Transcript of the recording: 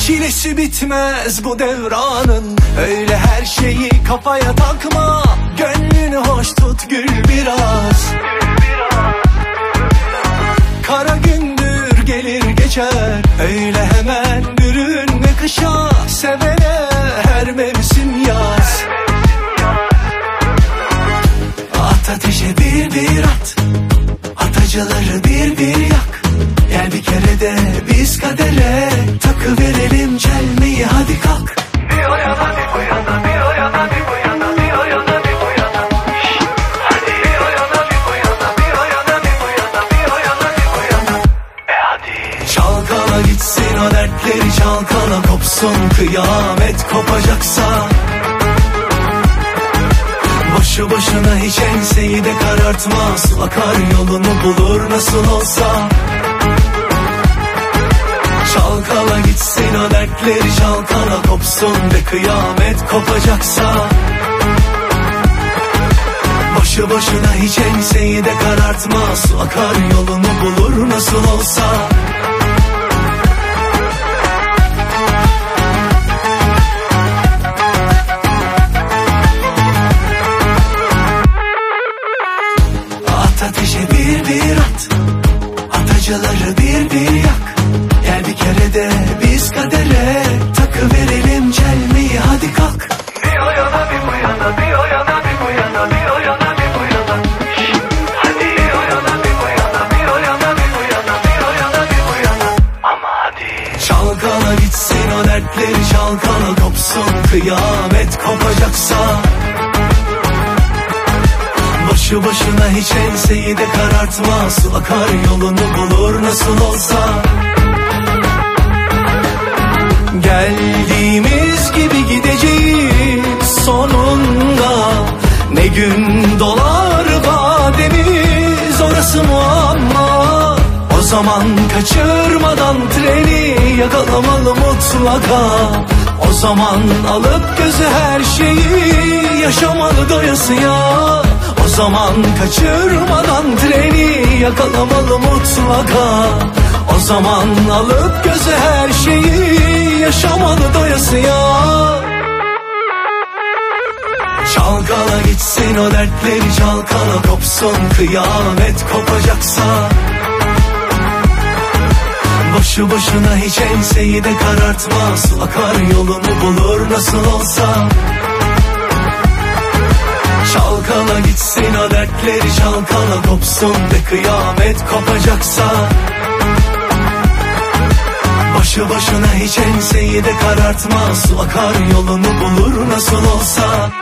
Çilesi bitmez bu devranın, öyle her şeyi kafaya takma. Gönlünü hoş tut, gül biraz. Kara gündür gelir geçer, öyle hemen bürünme kışa. Sevene her mevsim yaz. At ateşe bir bir at, atacıları bir bir yak. Gel bir kere de biz kadere takıverelim çelmeyi, hadi kalk. Bir o yana bir bu yana, bir o yana bir bu yana, bir o yana bir bu yana. Hadi bir o yana bir bu yana, bir o yana bir bu yana, bir o yana bir bu yana. Hadi. Çalkala gitsin o dertleri, çalkala kopsun kıyamet kopacaksa. Boşu boşuna hiç enseyi de karartma, su akar yolunu bulur nasıl olsa. Çalkala gitsin o dertleri, çalkala kopsun ve kıyamet kopacaksa. Boşu boşuna hiç enseyi de karartma, su akar yolunu bulur nasıl olsa. At ateşe bir bir at, atacıları bir bir yak. Gel bir kere de biz kadere takıverelim çelmeyi, hadi kalk. Bir o yana bir bu yana, bir o yana bir bu yana, bir o yana bir bu yana. Hadi bir o yana bir bu yana, bir o yana bir bu yana, bir o yana bir bu yana. Ama hadi. Çalkala gitsin o dertleri, çalkala kopsun kıyamet kopacaksa. Boşu boşuna hiç enseyi de karartma, su akar yolunu bulur nasıl olsa. Geldiğimiz gibi gideceğiz sonunda. Ne gün dolar vademiz, orası muamma. O zaman kaçırmadan treni yakalamalı mutlaka. O zaman alıp göze her şeyi yaşamalı doyasıya. O zaman kaçırmadan treni yakalamalı mutlaka. O zaman alıp göze her şeyi yaşamalı doyasıya. Çalkala gitsin o dertleri, çalkala kopsun kıyamet kopacaksa. Boşu boşuna hiç enseyi de karartma, su akar yolunu bulur nasıl olsa. Çalkala gitsin o dertleri, çalkala kopsun ve kıyamet kopacaksa. Boşu boşuna hiç enseyi de karartma, su akar yolunu bulur nasıl olsa.